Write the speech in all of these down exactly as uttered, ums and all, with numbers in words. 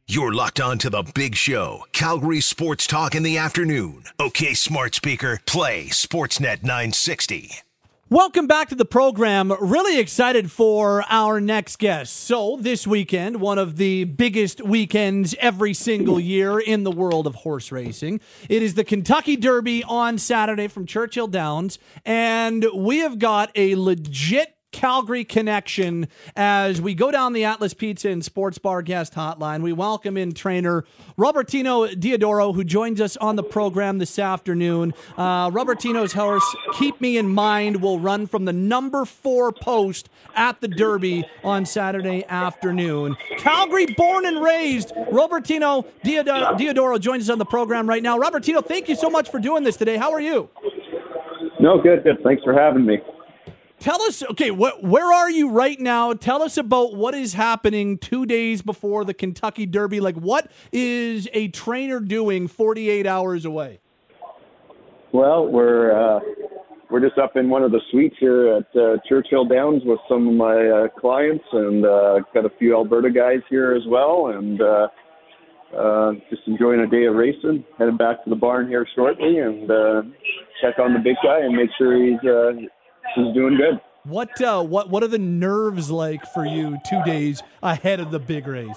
You're locked on to the big show, Calgary Sports Talk in the afternoon. Okay, smart speaker, play Sportsnet nine sixty. Welcome back to the program. Really excited for our next guest. So this weekend, one of the biggest weekends every single year in the world of horse racing. It is the Kentucky Derby on Saturday from Churchill Downs. And we have got a legit Calgary connection as we go down the Atlas Pizza and Sports Bar guest hotline. We welcome in trainer Robertino Diodoro, who joins us on the program this afternoon. Uh, Robertino's horse, Keep Me in Mind, will run from the number four post at the Derby on Saturday afternoon. Calgary born and raised, Robertino Diodoro, Diodoro joins us on the program right now. Robertino, thank you so much for doing this today. How are you? No, good, good. Thanks for having me. Tell us, okay, wh- where are you right now? Tell us about what is happening two days before the Kentucky Derby. Like, what is a trainer doing forty-eight hours away? Well, we're uh, we're just up in one of the suites here at uh, Churchill Downs with some of my uh, clients, and uh, got a few Alberta guys here as well, and uh, uh, just enjoying a day of racing. Headed back to the barn here shortly, and uh, check on the big guy and make sure he's uh, he's doing good. What uh, what what are the nerves like for you two days ahead of the big race?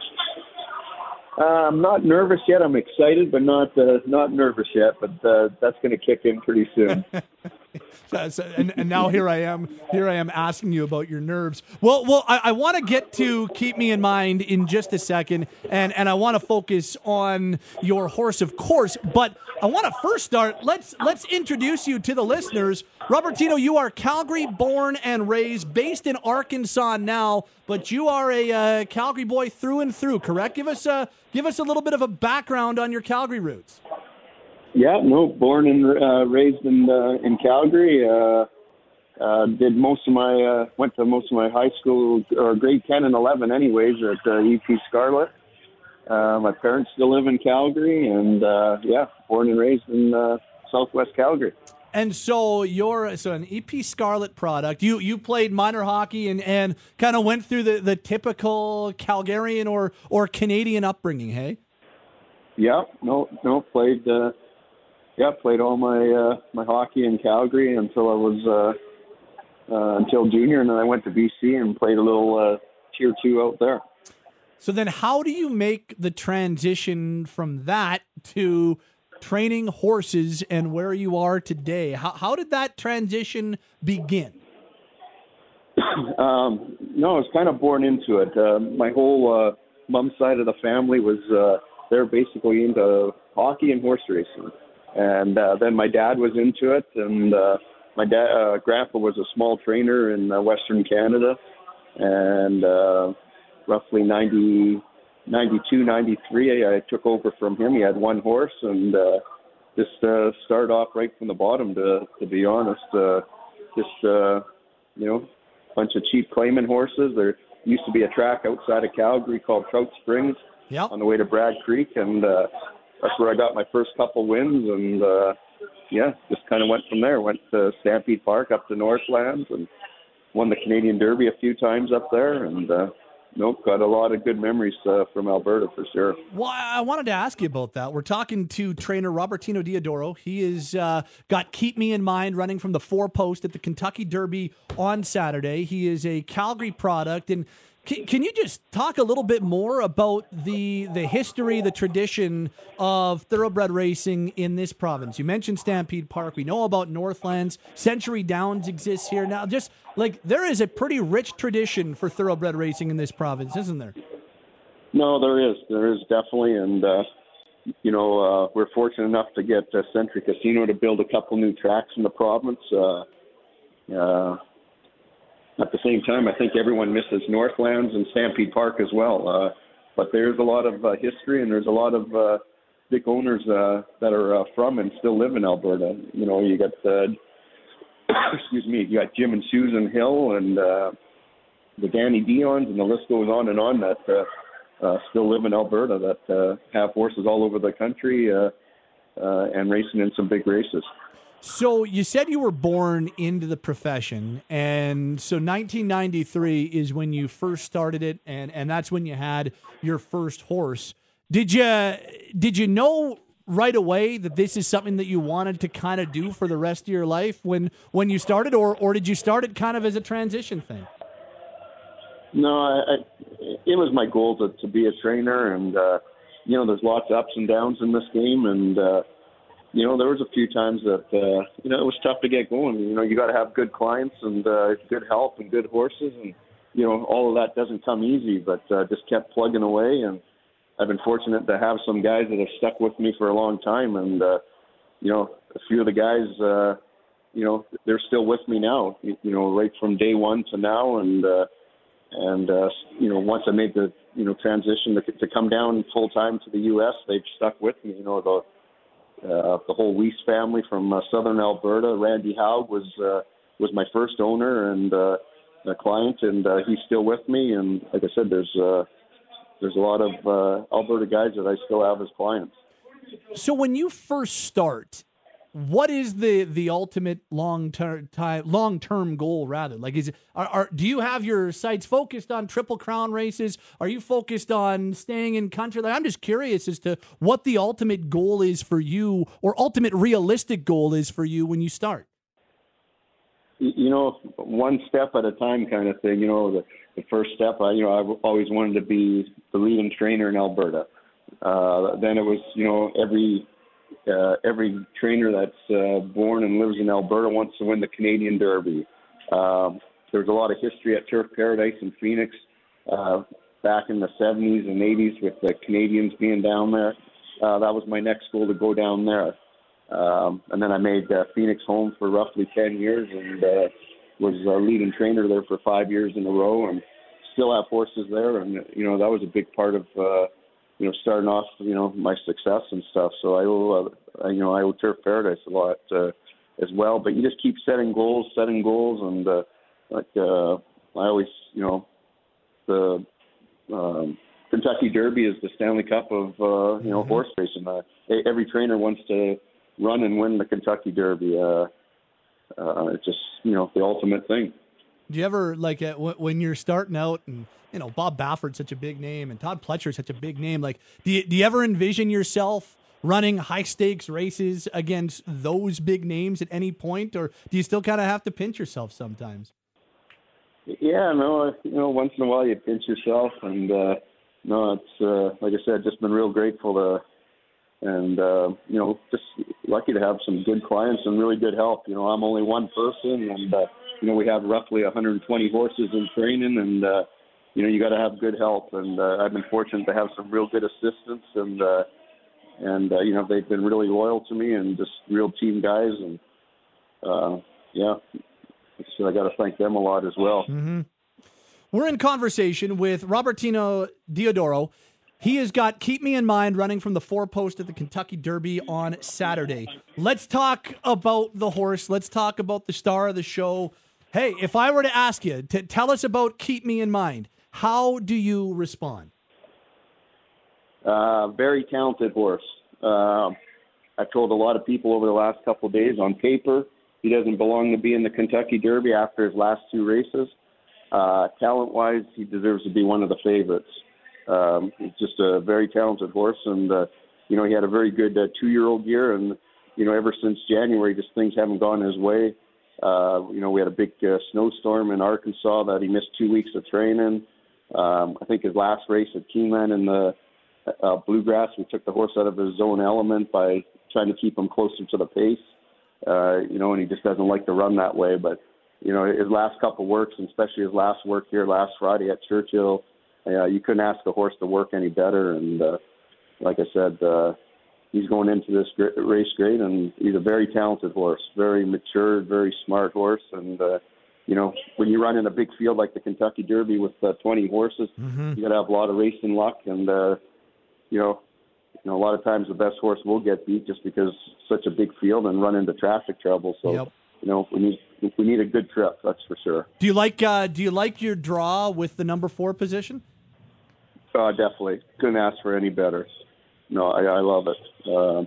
Uh, I'm not nervous yet. I'm excited, but not uh, not nervous yet. But uh, that's going to kick in pretty soon. so, so, and, and now here I am. Here I am asking you about your nerves. Well, well, I, I want to get to Keep Me in Mind in just a second, and and I want to focus on your horse, of course. But I want to first start. Let's let's introduce you to the listeners. Robertino, you are Calgary born and raised, based in Arkansas now, but you are a uh, Calgary boy through and through. Correct? Give us a give us a little bit of a background on your Calgary roots. Yeah, no, born and uh, raised in uh, in Calgary. Uh, uh, did most of my uh, went to most of my high school or grade ten and eleven, anyways, at uh, E P Scarlett. Uh, my parents still live in Calgary, and uh, yeah, born and raised in uh, Southwest Calgary. And so you're so an E P Scarlett product. You you played minor hockey and, and kind of went through the, the typical Calgarian or or Canadian upbringing, hey? Yeah, no, no, played. Uh, yeah, played all my uh, my hockey in Calgary until I was uh, uh, until junior, and then I went to B C and played a little uh, tier two out there. So then, how do you make the transition from that to training horses and where you are today? How how did that transition begin? um, no, I was kind of born into it. Uh, my whole uh, mom's side of the family was uh, they're basically into hockey and horse racing, and uh, then my dad was into it, and uh, my dad, uh, grandpa was a small trainer in uh, Western Canada, and uh, roughly ninety, ninety-two, ninety-three, I took over from him. He had one horse, and uh, just uh, started off right from the bottom, to to be honest. Uh, just, uh, you know, a bunch of cheap claiming horses. There used to be a track outside of Calgary called Trout Springs Yep. on the way to Bragg Creek, and uh, that's where I got my first couple wins, and uh, yeah, just kind of went from there. Went to Stampede Park up to Northlands and won the Canadian Derby a few times up there, and uh, nope, got a lot of good memories uh, from Alberta for sure. Well, I wanted to ask you about that. We're talking to trainer Robertino Diodoro. He has uh, got Keep Me in Mind running from the four post at the Kentucky Derby on Saturday. He is a Calgary product, and Can, can you just talk a little bit more about the the history, the tradition of thoroughbred racing in this province? You mentioned Stampede Park. We know about Northlands. Century Downs exists here now. Just like there is a pretty rich tradition for thoroughbred racing in this province, isn't there? No, there is. There is definitely. And, uh, you know, uh, we're fortunate enough to get uh, Century Casino to build a couple new tracks in the province. Uh, uh At the same time, I think everyone misses Northlands and Stampede Park as well. Uh, but there's a lot of uh, history, and there's a lot of uh, big owners uh, that are uh, from and still live in Alberta. You know, you got, uh, excuse me, you got Jim and Susan Hill and uh, the Danny Dions, and the list goes on and on that uh, uh, still live in Alberta that uh, have horses all over the country uh, uh, and racing in some big races. So you said you were born into the profession, and so nineteen ninety-three is when you first started it, and, and that's when you had your first horse. Did you did you know right away that this is something that you wanted to kind of do for the rest of your life when when you started, or or did you start it kind of as a transition thing? No, I, I, it was my goal to, to be a trainer, and uh, you know, there's lots of ups and downs in this game, and uh, you know, there was a few times that uh, you know, it was tough to get going. You know, you got to have good clients and uh, good help and good horses, and you know, all of that doesn't come easy, but uh, just kept plugging away, and I've been fortunate to have some guys that have stuck with me for a long time, and uh, you know, a few of the guys, uh, you know, they're still with me now. You, you know, right from day one to now, and uh, and uh, you know, once I made the you know transition to, to come down full time to the U S, they've stuck with me. You know, the uh, the whole Weiss family from uh, Southern Alberta. Randy Haug was uh, was my first owner and uh, a client, and uh, he's still with me. And like I said, there's uh, there's a lot of uh, Alberta guys that I still have as clients. So when you first start, what is the the ultimate long term long term goal? Rather, like, is it, are, are do you have your sights focused on Triple Crown races? Are you focused on staying in country? Like, I'm just curious as to what the ultimate goal is for you, or ultimate realistic goal is for you when you start. You know, one step at a time kind of thing. You know, the, the first step, I, you know, I've always wanted to be the leading trainer in Alberta. Uh, then it was, you know, every uh, every trainer that's uh, born and lives in Alberta wants to win the Canadian Derby. Um, there's a lot of history at Turf Paradise in Phoenix uh, back in the seventies and eighties with the Canadians being down there. Uh, that was my next goal, to go down there. Um, and then I made uh, Phoenix home for roughly ten years and uh, was a leading trainer there for five years in a row, and still have horses there. And, you know, that was a big part of, uh, you know, starting off, you know, my success and stuff. So I owe, uh, you know, I owe Turf Paradise a lot uh, as well. But you just keep setting goals, setting goals. And, uh, like, uh, I always, you know, the um, Kentucky Derby is the Stanley Cup of, uh, you know, mm-hmm. horse racing. Uh, every trainer wants to run and win the Kentucky Derby. Uh, uh, it's just, you know, the ultimate thing. Do you ever, like, uh, w- when you're starting out, and, you know, Bob Baffert's such a big name and Todd Pletcher's such a big name, like, do you, do you ever envision yourself running high-stakes races against those big names at any point, or do you still kind of have to pinch yourself sometimes? Yeah, no, you know, once in a while you pinch yourself, and, uh, no, it's, uh, like I said, just been real grateful to, and, uh, you know, just lucky to have some good clients and really good help. You know, I'm only one person, and, uh, you know, we have roughly one hundred twenty horses in training, and, uh, you know, you got to have good help. And uh, I've been fortunate to have some real good assistants, and, uh, and uh, you know, they've been really loyal to me and just real team guys. And, uh, yeah, so I got to thank them a lot as well. Mm-hmm. We're in conversation with Robertino Diodoro. He has got Keep Me in Mind running from the four post at the Kentucky Derby on Saturday. Let's talk about the horse. Let's talk about the star of the show. Hey, if I were to ask you to tell us about Keep Me in Mind, how do you respond? Uh, very talented horse. Uh, I've told a lot of people over the last couple of days, on paper, he doesn't belong to be in the Kentucky Derby after his last two races. Uh, talent-wise, he deserves to be one of the favorites. Um, he's just a very talented horse, and, uh, you know, he had a very good uh, two-year-old year, and, you know, ever since January, just things haven't gone his way. Uh, you know, we had a big uh, snowstorm in Arkansas that he missed two weeks of training. Um, I think his last race at Keeneland in the uh, Bluegrass, we took the horse out of his zone element by trying to keep him closer to the pace, uh, you know, and he just doesn't like to run that way. But, you know, his last couple works, and especially his last work here last Friday at Churchill, Uh, you couldn't ask the horse to work any better, and uh, like I said, uh, he's going into this gr- race great, and he's a very talented horse, very mature, very smart horse, and uh, you know, when you run in a big field like the Kentucky Derby with uh, twenty horses, mm-hmm. you got to have a lot of racing luck, and uh, you know, you know, a lot of times the best horse will get beat just because it's such a big field and run into traffic trouble. So. Yep. You know, we need we need a good trip, that's for sure. Do you like uh, Do you like your draw with the number four position? Uh, definitely. Couldn't ask for any better. No, I, I love it. Uh,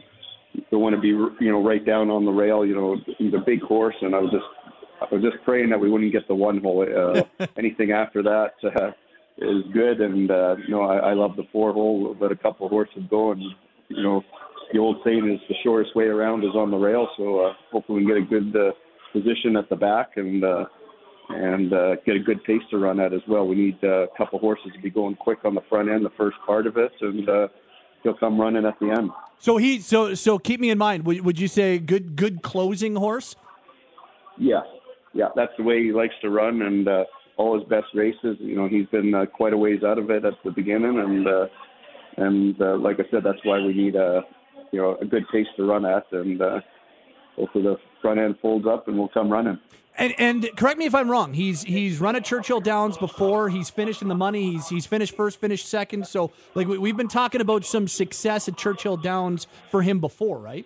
don't want to be, you know, right down on the rail. You know, he's a big horse, and I was just I was just praying that we wouldn't get the one hole. Uh, anything after that uh, is good, and uh, you know, I, I love the four hole. Let a couple of horses go, and you know, the old saying is the shortest way around is on the rail. So uh, hopefully we can get a good uh, position at the back and uh, and uh, get a good pace to run at as well. We need uh, a couple of horses to be going quick on the front end, the first part of it, and uh, he'll come running at the end. So he so so keep me in mind. Would, would you say good good closing horse? Yeah, yeah, that's the way he likes to run, and uh, all his best races. You know, he's been uh, quite a ways out of it at the beginning, and uh, and uh, like I said, that's why we need a you know a good pace to run at, and uh, hopefully the front end folds up and we'll come running. And, and correct me if I'm wrong. He's he's run at Churchill Downs before. He's finished in the money. He's he's finished first, finished second. So like we, we've been talking about some success at Churchill Downs for him before, right?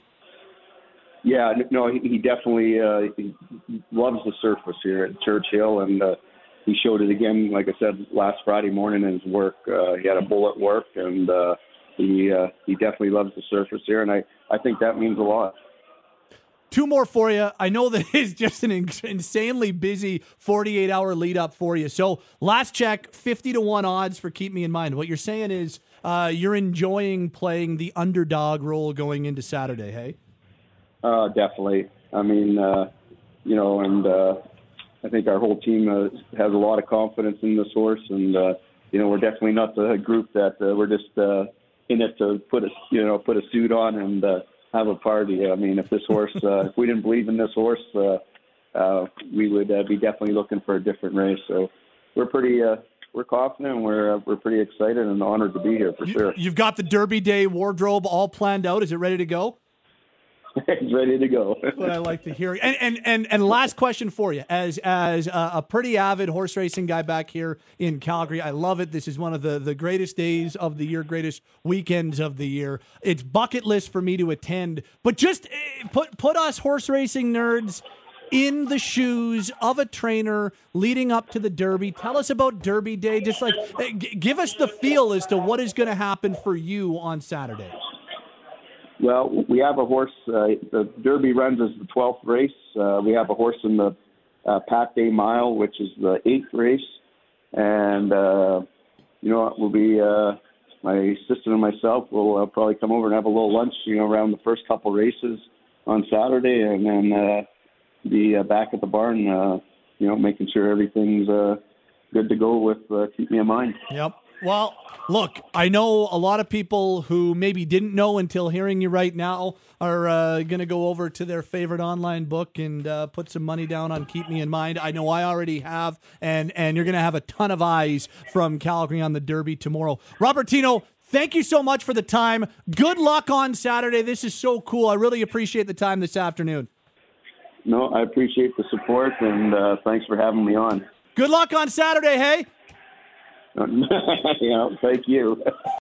Yeah, no, he, he definitely uh, he loves the surface here at Churchill, and uh, he showed it again. Like I said last Friday morning in his work, uh, he had a bull at work, and uh, he uh, he definitely loves the surface here, and I, I think that means a lot. Two more for you. I know that it's just an insanely busy forty-eight hour lead up for you. So last check, fifty to one odds for Keep Me in Mind. What you're saying is uh, you're enjoying playing the underdog role going into Saturday, hey? Uh, definitely. I mean, uh, you know, and uh, I think our whole team uh, has a lot of confidence in this horse, and uh, you know, we're definitely not the group that uh, we're just uh, in it to put a you know put a suit on and uh, have a party. I mean, if this horse, uh, if we didn't believe in this horse, uh, uh, we would uh, be definitely looking for a different race. So we're pretty, uh, we're confident, and we're uh, we're pretty excited and honored to be here for sure. You've got the Derby Day wardrobe all planned out. Is it ready to go? It's ready to go. That's what I like to hear. And and and and last question for you, as as a, a pretty avid horse racing guy back here in Calgary, I love it. This is one of the the greatest days of the year, greatest weekends of the year. It's bucket list for me to attend, but just uh, put put us horse racing nerds in the shoes of a trainer leading up to the Derby. Tell us about Derby Day. Just like uh, g- give us the feel as to what is going to happen for you on Saturday. Well, we have a horse. Uh, the Derby runs as the twelfth race. Uh, we have a horse in the uh, Pat Day Mile, which is the eighth race. And, uh, you know, it will be uh, my sister and myself will uh, probably come over and have a little lunch, you know, around the first couple races on Saturday, and then uh, be uh, back at the barn, uh, you know, making sure everything's uh, good to go with uh, Keep Me in Mind. Yep. Well, look, I know a lot of people who maybe didn't know until hearing you right now are uh, going to go over to their favorite online book and uh, put some money down on Keep Me in Mind. I know I already have, and, and you're going to have a ton of eyes from Calgary on the Derby tomorrow. Robertino, thank you so much for the time. Good luck on Saturday. This is so cool. I really appreciate the time this afternoon. No, I appreciate the support, and uh, thanks for having me on. Good luck on Saturday, hey? Yeah, thank you.